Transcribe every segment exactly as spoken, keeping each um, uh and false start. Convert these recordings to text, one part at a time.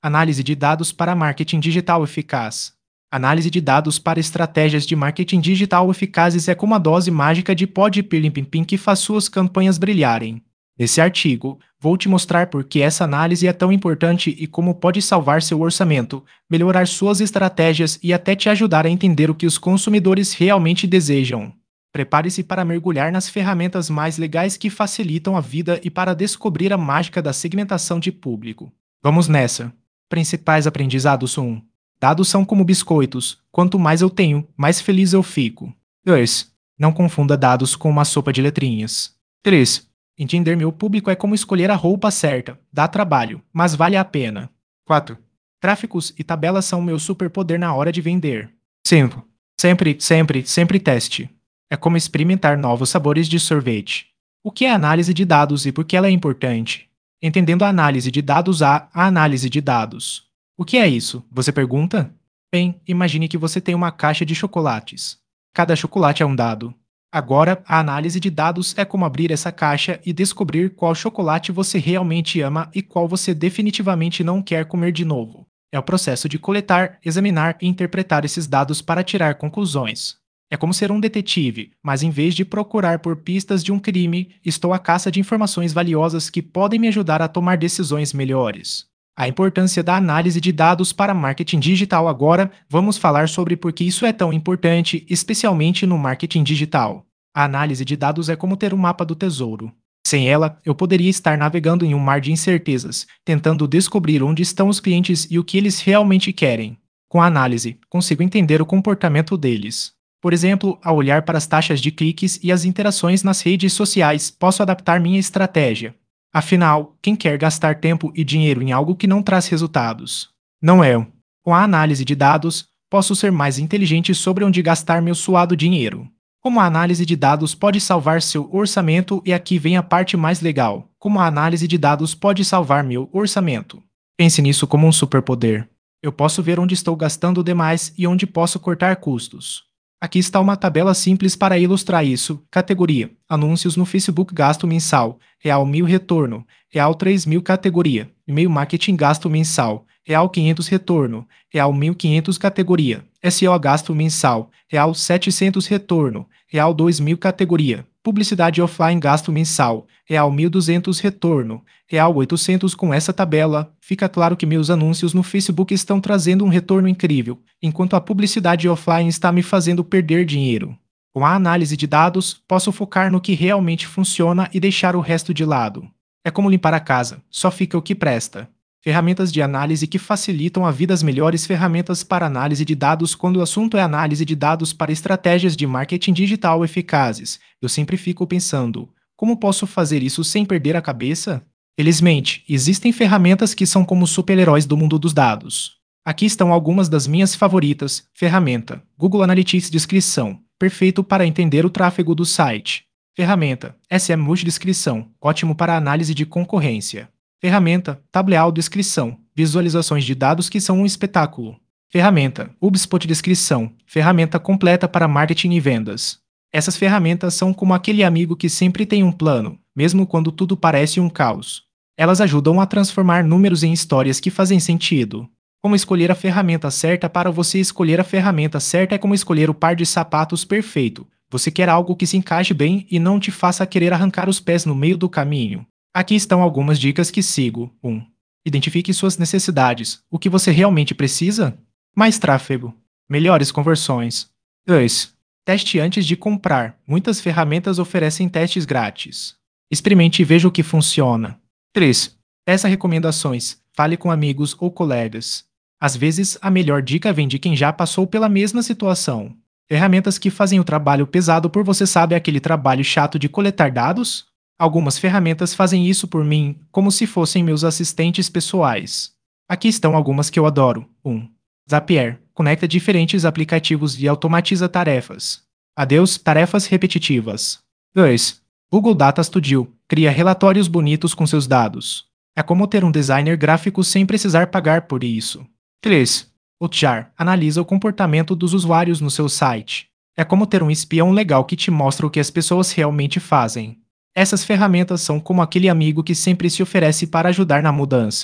Análise de dados para marketing digital eficaz. Análise de dados para estratégias de marketing digital eficazes é como a dose mágica de pó de pirlim-pim-pim que faz suas campanhas brilharem. Nesse artigo, vou te mostrar por que essa análise é tão importante e como pode salvar seu orçamento, melhorar suas estratégias e até te ajudar a entender o que os consumidores realmente desejam. Prepare-se para mergulhar nas ferramentas mais legais que facilitam a vida e para descobrir a mágica da segmentação de público. Vamos nessa! Principais aprendizados um. Dados são como biscoitos. Quanto mais eu tenho, mais feliz eu fico. dois. Não confunda dados com uma sopa de letrinhas. três. Entender meu público é como escolher a roupa certa. Dá trabalho, mas vale a pena. quatro. Gráficos e tabelas são meu superpoder na hora de vender. cinco. Sempre, sempre, sempre teste. É como experimentar novos sabores de sorvete. O que é análise de dados e por que ela é importante? Entendendo a análise de dados há a análise de dados. O que é isso? Você pergunta? Bem, imagine que você tem uma caixa de chocolates. Cada chocolate é um dado. Agora, a análise de dados é como abrir essa caixa e descobrir qual chocolate você realmente ama e qual você definitivamente não quer comer de novo. É o processo de coletar, examinar e interpretar esses dados para tirar conclusões. É como ser um detetive, mas em vez de procurar por pistas de um crime, estou à caça de informações valiosas que podem me ajudar a tomar decisões melhores. A importância da análise de dados para marketing digital. Agora, vamos falar sobre por que isso é tão importante, especialmente no marketing digital. A análise de dados é como ter um mapa do tesouro. Sem ela, eu poderia estar navegando em um mar de incertezas, tentando descobrir onde estão os clientes e o que eles realmente querem. Com a análise, consigo entender o comportamento deles. Por exemplo, ao olhar para as taxas de cliques e as interações nas redes sociais, posso adaptar minha estratégia. Afinal, quem quer gastar tempo e dinheiro em algo que não traz resultados? Não é eu. Com a análise de dados, posso ser mais inteligente sobre onde gastar meu suado dinheiro. Como a análise de dados pode salvar seu orçamento, e aqui vem a parte mais legal. Como a análise de dados pode salvar meu orçamento? Pense nisso como um superpoder. Eu posso ver onde estou gastando demais e onde posso cortar custos. Aqui está uma tabela simples para ilustrar isso. Categoria: anúncios no Facebook, gasto mensal, real mil retorno, real três mil categoria, e-mail marketing, gasto mensal, real quinhentos retorno, real mil e quinhentos categoria, S E O gasto mensal, real setecentos retorno, real dois mil categoria, publicidade offline, gasto mensal, real mil e duzentos retorno, real oitocentos. Com essa tabela, fica claro que meus anúncios no Facebook estão trazendo um retorno incrível, enquanto a publicidade offline está me fazendo perder dinheiro. Com a análise de dados, posso focar no que realmente funciona e deixar o resto de lado. É como limpar a casa, só fica o que presta. Ferramentas de análise que facilitam a vida. As melhores ferramentas para análise de dados. Quando o assunto é análise de dados para estratégias de marketing digital eficazes, eu sempre fico pensando, como posso fazer isso sem perder a cabeça? Felizmente, existem ferramentas que são como super-heróis do mundo dos dados. Aqui estão algumas das minhas favoritas. Ferramenta: Google Analytics. Descrição: perfeito para entender o tráfego do site. Ferramenta: S M Multi. Descrição: ótimo para análise de concorrência. Ferramenta: Tableau. Descrição: visualizações de dados que são um espetáculo. Ferramenta: HubSpot. Descrição: ferramenta completa para marketing e vendas. Essas ferramentas são como aquele amigo que sempre tem um plano, mesmo quando tudo parece um caos. Elas ajudam a transformar números em histórias que fazem sentido. Como escolher a ferramenta certa? Para você escolher a ferramenta certa é como escolher o par de sapatos perfeito. Você quer algo que se encaixe bem e não te faça querer arrancar os pés no meio do caminho. Aqui estão algumas dicas que sigo. um. Identifique suas necessidades. O que você realmente precisa? Mais tráfego. Melhores conversões. dois. Teste antes de comprar. Muitas ferramentas oferecem testes grátis. Experimente e veja o que funciona. três. Peça recomendações. Fale com amigos ou colegas. Às vezes, a melhor dica vem de quem já passou pela mesma situação. Ferramentas que fazem o trabalho pesado por você. Sabe aquele trabalho chato de coletar dados? Algumas ferramentas fazem isso por mim, como se fossem meus assistentes pessoais. Aqui estão algumas que eu adoro. um. Zapier. Conecta diferentes aplicativos e automatiza tarefas. Adeus, tarefas repetitivas. dois. Google Data Studio. Cria relatórios bonitos com seus dados. É como ter um designer gráfico sem precisar pagar por isso. três. Hotjar. Analisa o comportamento dos usuários no seu site. É como ter um espião legal que te mostra o que as pessoas realmente fazem. Essas ferramentas são como aquele amigo que sempre se oferece para ajudar na mudança.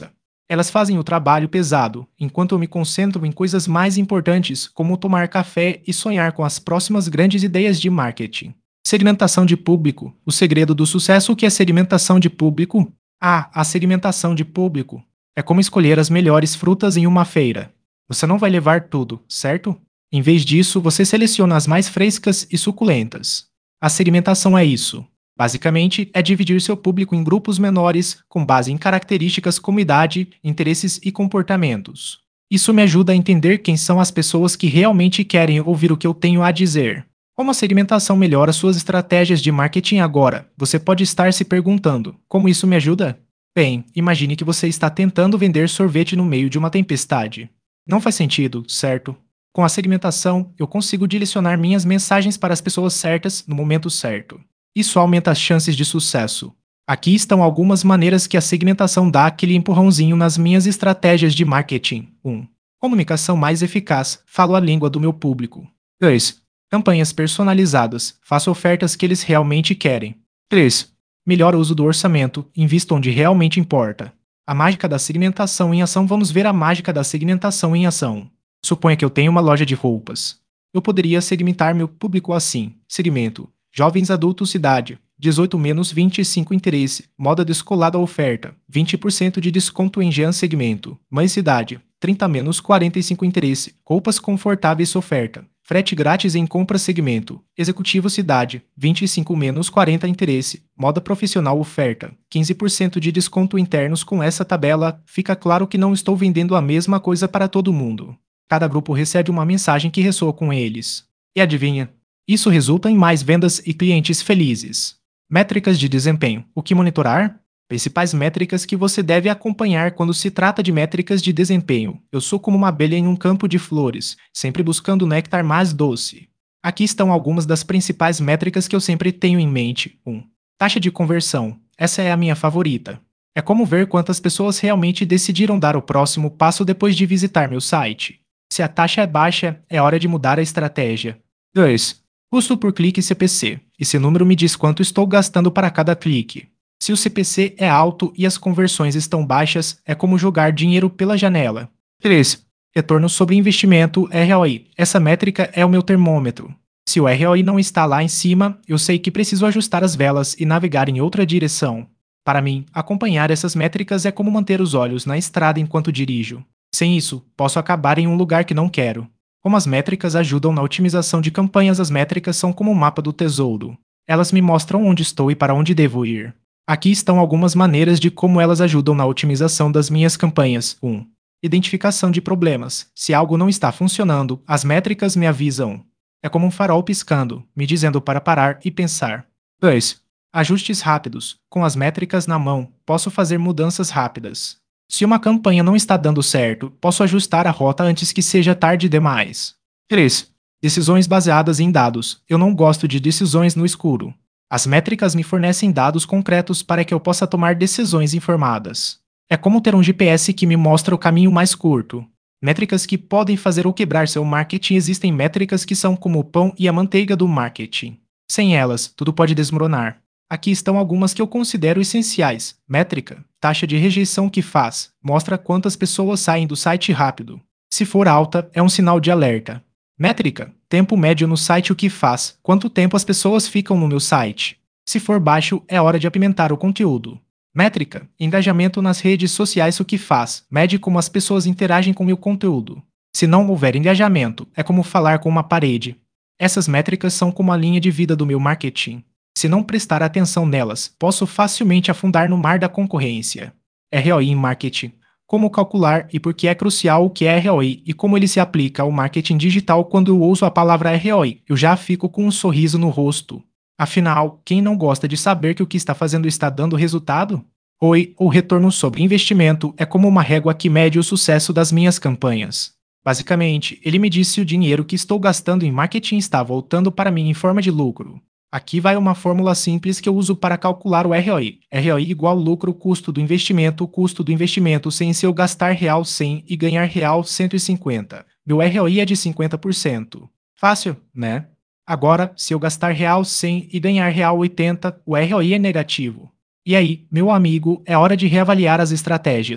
Elas fazem o trabalho pesado, enquanto eu me concentro em coisas mais importantes, como tomar café e sonhar com as próximas grandes ideias de marketing. Segmentação de público. O segredo do sucesso. O que é segmentação de público? Ah, a segmentação de público é como escolher as melhores frutas em uma feira. Você não vai levar tudo, certo? Em vez disso, você seleciona as mais frescas e suculentas. A segmentação é isso. Basicamente, é dividir seu público em grupos menores, com base em características como idade, interesses e comportamentos. Isso me ajuda a entender quem são as pessoas que realmente querem ouvir o que eu tenho a dizer. Como a segmentação melhora suas estratégias de marketing agora? Você pode estar se perguntando: como isso me ajuda? Bem, imagine que você está tentando vender sorvete no meio de uma tempestade. Não faz sentido, certo? Com a segmentação, eu consigo direcionar minhas mensagens para as pessoas certas no momento certo. Isso aumenta as chances de sucesso. Aqui estão algumas maneiras que a segmentação dá aquele empurrãozinho nas minhas estratégias de marketing. um. Comunicação mais eficaz. Falo a língua do meu público. dois. Campanhas personalizadas. Faço ofertas que eles realmente querem. três. Melhor uso do orçamento. Invisto onde realmente importa. A mágica da segmentação em ação. Vamos ver a mágica da segmentação em ação. Suponha que eu tenho uma loja de roupas. Eu poderia segmentar meu público assim. Segmento: jovens adultos idade, dezoito menos vinte e cinco interesse, moda descolada oferta, vinte por cento de desconto em Jean segmento, mães idade, trinta menos quarenta e cinco interesse, roupas confortáveis oferta, frete grátis em compra segmento, executivo cidade, vinte e cinco menos quarenta interesse, moda profissional oferta, quinze por cento de desconto internos. Com essa tabela, fica claro que não estou vendendo a mesma coisa para todo mundo. Cada grupo recebe uma mensagem que ressoa com eles. E adivinha? Isso resulta em mais vendas e clientes felizes. Métricas de desempenho. O que monitorar? Principais métricas que você deve acompanhar quando se trata de métricas de desempenho. Eu sou como uma abelha em um campo de flores, sempre buscando o néctar mais doce. Aqui estão algumas das principais métricas que eu sempre tenho em mente. um. Taxa de conversão. Essa é a minha favorita. É como ver quantas pessoas realmente decidiram dar o próximo passo depois de visitar meu site. Se a taxa é baixa, é hora de mudar a estratégia. dois. Custo por clique C P C. Esse número me diz quanto estou gastando para cada clique. Se o C P C é alto e as conversões estão baixas, é como jogar dinheiro pela janela. três. Retorno sobre investimento, R O I. Essa métrica é o meu termômetro. Se o R O I não está lá em cima, eu sei que preciso ajustar as velas e navegar em outra direção. Para mim, acompanhar essas métricas é como manter os olhos na estrada enquanto dirijo. Sem isso, posso acabar em um lugar que não quero. Como as métricas ajudam na otimização de campanhas, as métricas são como um mapa do tesouro. Elas me mostram onde estou e para onde devo ir. Aqui estão algumas maneiras de como elas ajudam na otimização das minhas campanhas. um. Identificação de problemas. Se algo não está funcionando, as métricas me avisam. É como um farol piscando, me dizendo para parar e pensar. dois. Ajustes rápidos. Com as métricas na mão, posso fazer mudanças rápidas. Se uma campanha não está dando certo, posso ajustar a rota antes que seja tarde demais. três. Decisões baseadas em dados. Eu não gosto de decisões no escuro. As métricas me fornecem dados concretos para que eu possa tomar decisões informadas. É como ter um G P S que me mostra o caminho mais curto. Métricas que podem fazer ou quebrar seu marketing. Existem métricas que são como o pão e a manteiga do marketing. Sem elas, tudo pode desmoronar. Aqui estão algumas que eu considero essenciais. Métrica: taxa de rejeição que faz. Mostra quantas pessoas saem do site rápido. Se for alta, é um sinal de alerta. Métrica: tempo médio no site. O que faz. Quanto tempo as pessoas ficam no meu site. Se for baixo, é hora de apimentar o conteúdo. Métrica: engajamento nas redes sociais. O que faz. Mede como as pessoas interagem com meu conteúdo. Se não houver engajamento, é como falar com uma parede. Essas métricas são como a linha de vida do meu marketing. Se não prestar atenção nelas, posso facilmente afundar no mar da concorrência. R O I em marketing. Como calcular e por que é crucial o que é R O I e como ele se aplica ao marketing digital. Quando eu uso a palavra R O I, eu já fico com um sorriso no rosto. Afinal, quem não gosta de saber que o que está fazendo está dando resultado? R O I, ou retorno sobre investimento, é como uma régua que mede o sucesso das minhas campanhas. Basicamente, ele me diz se o dinheiro que estou gastando em marketing está voltando para mim em forma de lucro. Aqui vai uma fórmula simples que eu uso para calcular o R O I. R O I igual lucro custo do investimento, custo do investimento sem se eu gastar real cem e ganhar real cento e cinquenta. Meu R O I é de cinquenta por cento. Fácil, né? Agora, se eu gastar real cem e ganhar real oitenta, o R O I é negativo. E aí, meu amigo, é hora de reavaliar as estratégias.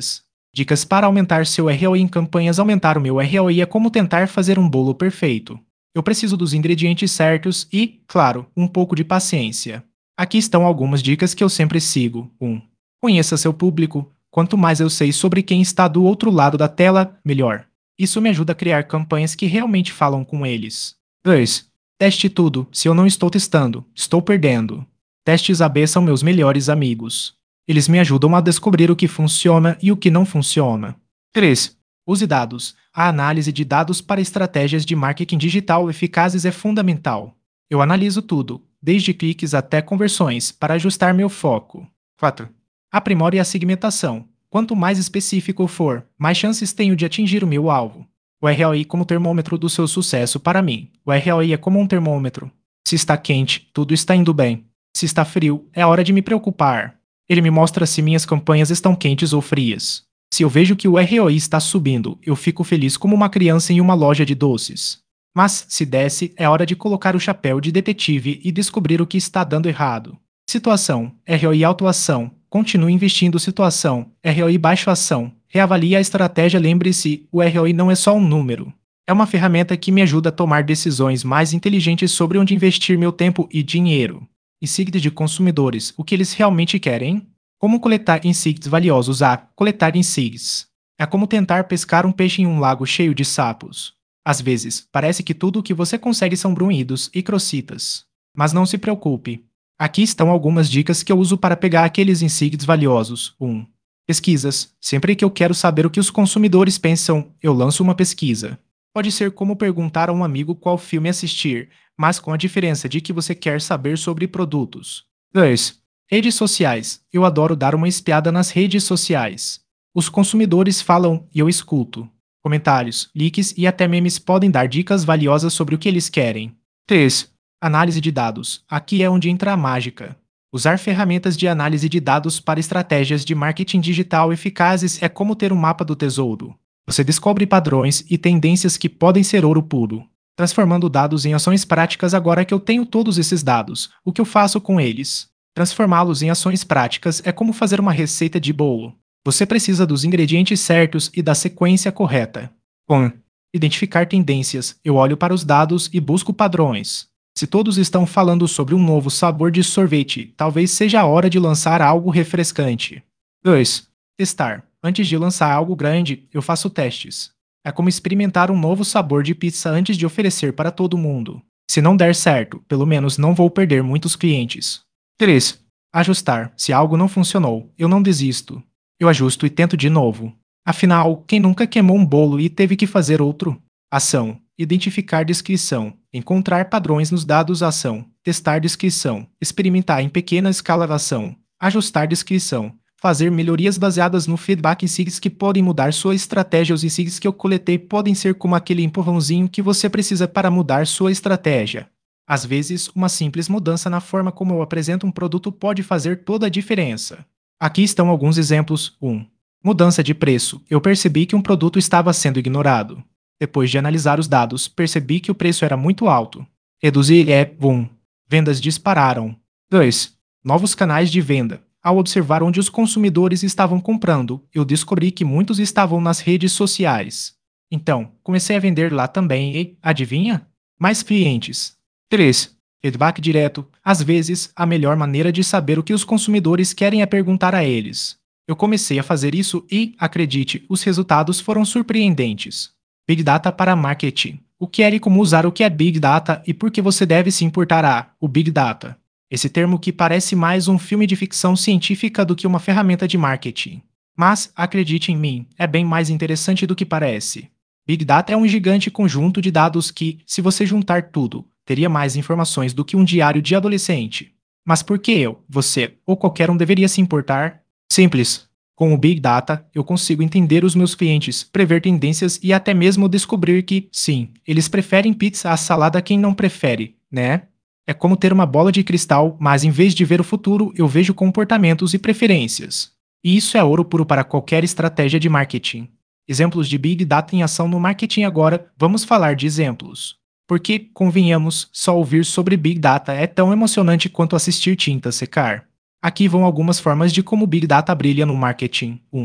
Dicas para aumentar seu R O I em campanhas. Aumentar o meu R O I é como tentar fazer um bolo perfeito. Eu preciso dos ingredientes certos e, claro, um pouco de paciência. Aqui estão algumas dicas que eu sempre sigo. um. Conheça seu público. Quanto mais eu sei sobre quem está do outro lado da tela, melhor. Isso me ajuda a criar campanhas que realmente falam com eles. dois. Teste tudo. Se eu não estou testando, estou perdendo. Testes A B são meus melhores amigos. Eles me ajudam a descobrir o que funciona e o que não funciona. três. Use dados. A análise de dados para estratégias de marketing digital eficazes é fundamental. Eu analiso tudo, desde cliques até conversões, para ajustar meu foco. quatro. Aprimore a segmentação. Quanto mais específico for, mais chances tenho de atingir o meu alvo. O R O I como termômetro do seu sucesso para mim. O R O I é como um termômetro. Se está quente, tudo está indo bem. Se está frio, é hora de me preocupar. Ele me mostra se minhas campanhas estão quentes ou frias. Se eu vejo que o R O I está subindo, eu fico feliz como uma criança em uma loja de doces. Mas, se desce, é hora de colocar o chapéu de detetive e descobrir o que está dando errado. Situação, R O I alto ação, continue investindo. Situação, R O I baixo ação, reavalie a estratégia. Lembre-se, o R O I não é só um número. É uma ferramenta que me ajuda a tomar decisões mais inteligentes sobre onde investir meu tempo e dinheiro. Insights de consumidores, o que eles realmente querem? Como coletar insights valiosos? A coletar insights é como tentar pescar um peixe em um lago cheio de sapos. Às vezes, parece que tudo o que você consegue são brunhidos e crocitas. Mas não se preocupe. Aqui estão algumas dicas que eu uso para pegar aqueles insights valiosos. um. Pesquisas. Sempre que eu quero saber o que os consumidores pensam, eu lanço uma pesquisa. Pode ser como perguntar a um amigo qual filme assistir, mas com a diferença de que você quer saber sobre produtos. dois. Redes sociais. Eu adoro dar uma espiada nas redes sociais. Os consumidores falam e eu escuto. Comentários, leaks e até memes podem dar dicas valiosas sobre o que eles querem. três. Análise de dados. Aqui é onde entra a mágica. Usar ferramentas de análise de dados para estratégias de marketing digital eficazes é como ter um mapa do tesouro. Você descobre padrões e tendências que podem ser ouro puro. Transformando dados em ações práticas. Agora que eu tenho todos esses dados, o que eu faço com eles? Transformá-los em ações práticas é como fazer uma receita de bolo. Você precisa dos ingredientes certos e da sequência correta. um. Identificar tendências. Eu olho para os dados e busco padrões. Se todos estão falando sobre um novo sabor de sorvete, talvez seja a hora de lançar algo refrescante. dois. Testar. Antes de lançar algo grande, eu faço testes. É como experimentar um novo sabor de pizza antes de oferecer para todo mundo. Se não der certo, pelo menos não vou perder muitos clientes. três. Ajustar. Se algo não funcionou, eu não desisto. Eu ajusto e tento de novo. Afinal, quem nunca queimou um bolo e teve que fazer outro? Ação. Identificar descrição. Encontrar padrões nos dados. Ação. Testar descrição. Experimentar em pequena escala. Ação. Ajustar descrição. Fazer melhorias baseadas no feedback. Insights que podem mudar sua estratégia. Os insights que eu coletei podem ser como aquele empurrãozinho que você precisa para mudar sua estratégia. Às vezes, uma simples mudança na forma como eu apresento um produto pode fazer toda a diferença. Aqui estão alguns exemplos. um. Mudança de preço. Eu percebi que um produto estava sendo ignorado. Depois de analisar os dados, percebi que o preço era muito alto. Reduzir é um. Vendas dispararam. dois. Novos canais de venda. Ao observar onde os consumidores estavam comprando, eu descobri que muitos estavam nas redes sociais. Então, comecei a vender lá também e, adivinha? Mais clientes. três. Feedback direto. Às vezes, a melhor maneira de saber o que os consumidores querem é perguntar a eles. Eu comecei a fazer isso e, acredite, os resultados foram surpreendentes. Big Data para Marketing. O que é e como usar o que é Big Data e por que você deve se importar a o Big Data. Esse termo que parece mais um filme de ficção científica do que uma ferramenta de marketing. Mas, acredite em mim, é bem mais interessante do que parece. Big Data é um gigante conjunto de dados que, se você juntar tudo, teria mais informações do que um diário de adolescente. Mas por que eu, você ou qualquer um deveria se importar? Simples. Com o Big Data, eu consigo entender os meus clientes, prever tendências e até mesmo descobrir que, sim, eles preferem pizza à salada. Quem não prefere, né? É como ter uma bola de cristal, mas em vez de ver o futuro, eu vejo comportamentos e preferências. E isso é ouro puro para qualquer estratégia de marketing. Exemplos de Big Data em ação no marketing. Agora, vamos falar de exemplos. Porque, convenhamos, só ouvir sobre Big Data é tão emocionante quanto assistir tinta secar. Aqui vão algumas formas de como Big Data brilha no marketing. um.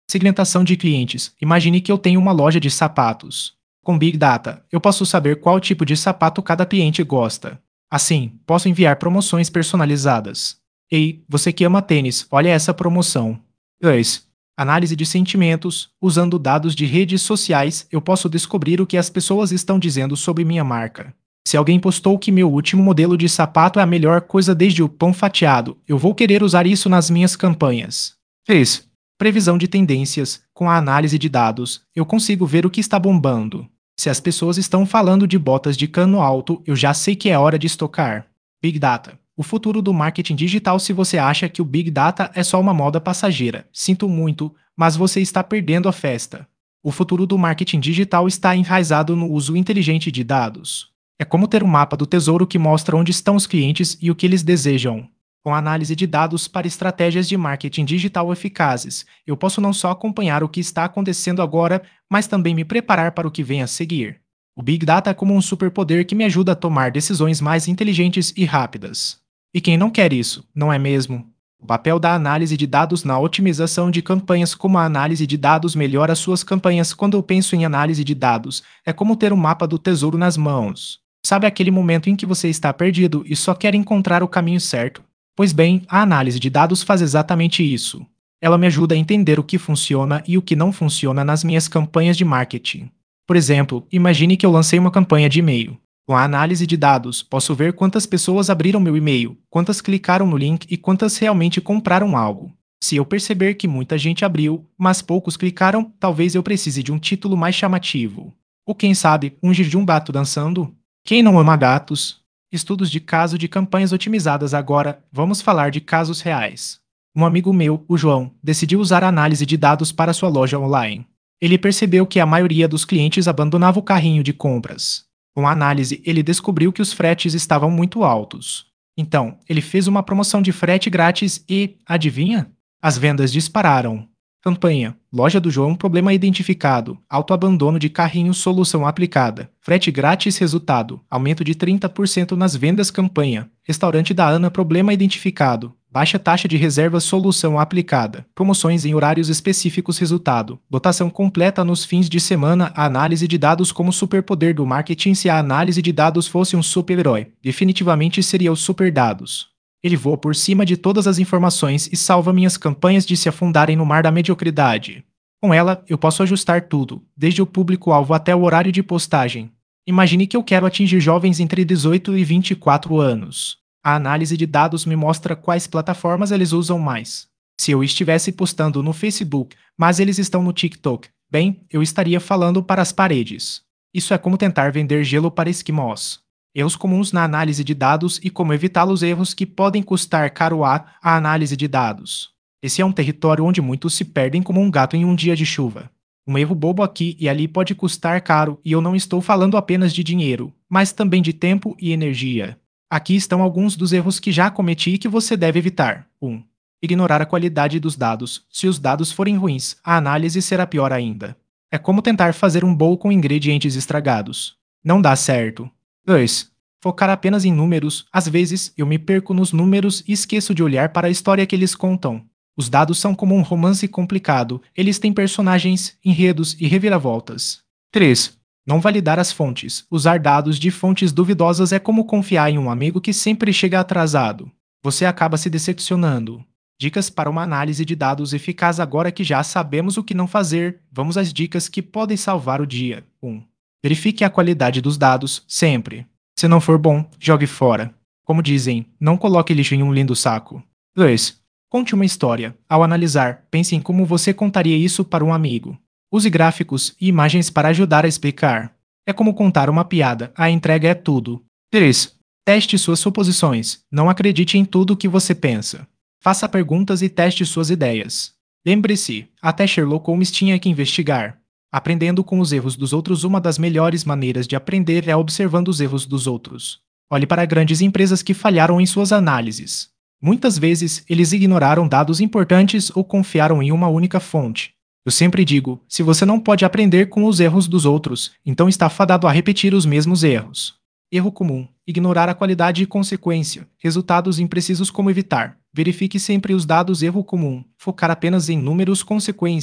Segmentação de clientes. Imagine que eu tenho uma loja de sapatos. Com Big Data, eu posso saber qual tipo de sapato cada cliente gosta. Assim, posso enviar promoções personalizadas. Ei, você que ama tênis, olha essa promoção. dois. Análise de sentimentos. Usando dados de redes sociais, eu posso descobrir o que as pessoas estão dizendo sobre minha marca. Se alguém postou que meu último modelo de sapato é a melhor coisa desde o pão fatiado, eu vou querer usar isso nas minhas campanhas. três. Previsão de tendências. Com a análise de dados, eu consigo ver o que está bombando. Se as pessoas estão falando de botas de cano alto, eu já sei que é hora de estocar. Big Data. O futuro do marketing digital. Se você acha que o Big Data é só uma moda passageira, sinto muito, mas você está perdendo a festa. O futuro do marketing digital está enraizado no uso inteligente de dados. É como ter um mapa do tesouro que mostra onde estão os clientes e o que eles desejam. Com a análise de dados para estratégias de marketing digital eficazes, eu posso não só acompanhar o que está acontecendo agora, mas também me preparar para o que vem a seguir. O Big Data é como um superpoder que me ajuda a tomar decisões mais inteligentes e rápidas. E quem não quer isso, não é mesmo? O papel da análise de dados na otimização de campanhas. Como a análise de dados melhora suas campanhas. Quando eu penso em análise de dados, é como ter um mapa do tesouro nas mãos. Sabe aquele momento em que você está perdido e só quer encontrar o caminho certo? Pois bem, a análise de dados faz exatamente isso. Ela me ajuda a entender o que funciona e o que não funciona nas minhas campanhas de marketing. Por exemplo, imagine que eu lancei uma campanha de e-mail. Com a análise de dados, posso ver quantas pessoas abriram meu e-mail, quantas clicaram no link e quantas realmente compraram algo. Se eu perceber que muita gente abriu, mas poucos clicaram, talvez eu precise de um título mais chamativo. Ou quem sabe, um gif de um gato dançando? Quem não ama gatos? Estudos de caso de campanhas otimizadas. Agora, vamos falar de casos reais. Um amigo meu, o João, decidiu usar a análise de dados para sua loja online. Ele percebeu que a maioria dos clientes abandonava o carrinho de compras. Com a análise, ele descobriu que os fretes estavam muito altos. Então, ele fez uma promoção de frete grátis e, adivinha? As vendas dispararam. Campanha: Loja do João, problema identificado. Autoabandono de carrinho, solução aplicada. Frete grátis, resultado: aumento de trinta por cento nas vendas. Campanha: Restaurante da Ana, problema identificado. Baixa taxa de reservas, solução aplicada. Promoções em horários específicos, resultado: lotação completa nos fins de semana. A análise de dados como superpoder do marketing. Se a análise de dados fosse um super-herói, definitivamente seria o Super Dados. Ele voa por cima de todas as informações e salva minhas campanhas de se afundarem no mar da mediocridade. Com ela, eu posso ajustar tudo, desde o público-alvo até o horário de postagem. Imagine que eu quero atingir jovens entre dezoito e vinte e quatro anos. A análise de dados me mostra quais plataformas eles usam mais. Se eu estivesse postando no Facebook, mas eles estão no TikTok, bem, eu estaria falando para as paredes. Isso é como tentar vender gelo para esquimós. Erros comuns na análise de dados e como evitar os erros que podem custar caro a a análise de dados. Esse é um território onde muitos se perdem como um gato em um dia de chuva. Um erro bobo aqui e ali pode custar caro, e eu não estou falando apenas de dinheiro, mas também de tempo e energia. Aqui estão alguns dos erros que já cometi e que você deve evitar. um. Ignorar a qualidade dos dados. Se os dados forem ruins, a análise será pior ainda. É como tentar fazer um bolo com ingredientes estragados. Não dá certo. dois. Focar apenas em números. Às vezes, eu me perco nos números e esqueço de olhar para a história que eles contam. Os dados são como um romance complicado. Eles têm personagens, enredos e reviravoltas. três. Não validar as fontes. Usar dados de fontes duvidosas é como confiar em um amigo que sempre chega atrasado. Você acaba se decepcionando. Dicas para uma análise de dados eficaz. Agora que já sabemos o que não fazer, vamos às dicas que podem salvar o dia. um. Verifique a qualidade dos dados, sempre. Se não for bom, jogue fora. Como dizem, não coloque lixo em um lindo saco. dois. Conte uma história. Ao analisar, pense em como você contaria isso para um amigo. Use gráficos e imagens para ajudar a explicar. É como contar uma piada, a entrega é tudo. três. Teste suas suposições. Não acredite em tudo o que você pensa. Faça perguntas e teste suas ideias. Lembre-se, até Sherlock Holmes tinha que investigar. Aprendendo com os erros dos outros. Uma das melhores maneiras de aprender é observando os erros dos outros. Olhe para grandes empresas que falharam em suas análises. Muitas vezes, eles ignoraram dados importantes ou confiaram em uma única fonte. Eu sempre digo, se você não pode aprender com os erros dos outros, então está fadado a repetir os mesmos erros. Erro comum: ignorar a qualidade e consequência. Resultados imprecisos. Como evitar? Verifique sempre os dados. Erro comum: focar apenas em números. Consequência: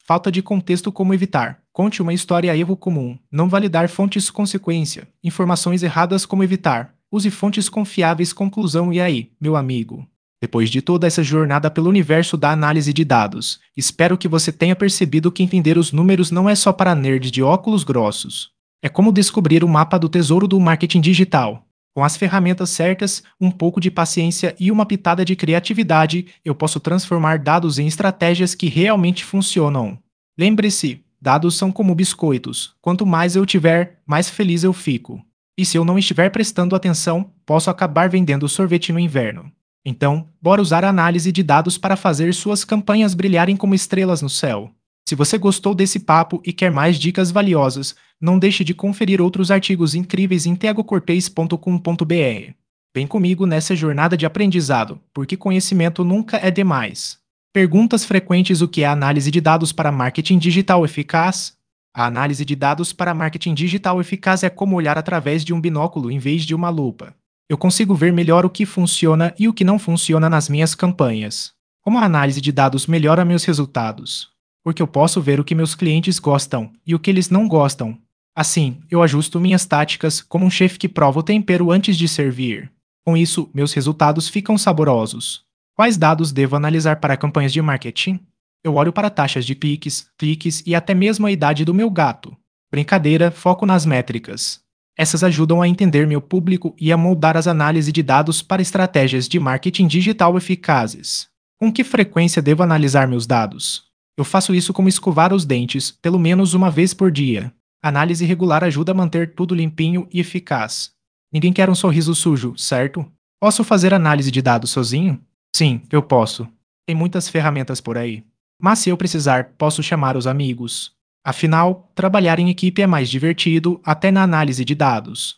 falta de contexto como evitar. Conte uma história erro comum. Não validar fontes consequência. Informações erradas como evitar. Use fontes confiáveis conclusão e aí, meu amigo. Depois de toda essa jornada pelo universo da análise de dados, espero que você tenha percebido que entender os números não é só para nerds de óculos grossos. É como descobrir o mapa do tesouro do marketing digital. Com as ferramentas certas, um pouco de paciência e uma pitada de criatividade, eu posso transformar dados em estratégias que realmente funcionam. Lembre-se, dados são como biscoitos. Quanto mais eu tiver, mais feliz eu fico. E se eu não estiver prestando atenção, posso acabar vendendo sorvete no inverno. Então, bora usar a análise de dados para fazer suas campanhas brilharem como estrelas no céu. Se você gostou desse papo e quer mais dicas valiosas, não deixe de conferir outros artigos incríveis em tiago cortez ponto com ponto b r. Vem comigo nessa jornada de aprendizado, porque conhecimento nunca é demais. Perguntas frequentes: o que é análise de dados para marketing digital eficaz? A análise de dados para marketing digital eficaz é como olhar através de um binóculo em vez de uma lupa. Eu consigo ver melhor o que funciona e o que não funciona nas minhas campanhas. Como a análise de dados melhora meus resultados? Porque eu posso ver o que meus clientes gostam e o que eles não gostam. Assim, eu ajusto minhas táticas como um chefe que prova o tempero antes de servir. Com isso, meus resultados ficam saborosos. Quais dados devo analisar para campanhas de marketing? Eu olho para taxas de cliques, cliques e até mesmo a idade do meu gato. Brincadeira, foco nas métricas. Essas ajudam a entender meu público e a moldar as análises de dados para estratégias de marketing digital eficazes. Com que frequência devo analisar meus dados? Eu faço isso como escovar os dentes, pelo menos uma vez por dia. Análise regular ajuda a manter tudo limpinho e eficaz. Ninguém quer um sorriso sujo, certo? Posso fazer análise de dados sozinho? Sim, eu posso. Tem muitas ferramentas por aí. Mas se eu precisar, posso chamar os amigos. Afinal, trabalhar em equipe é mais divertido, até na análise de dados.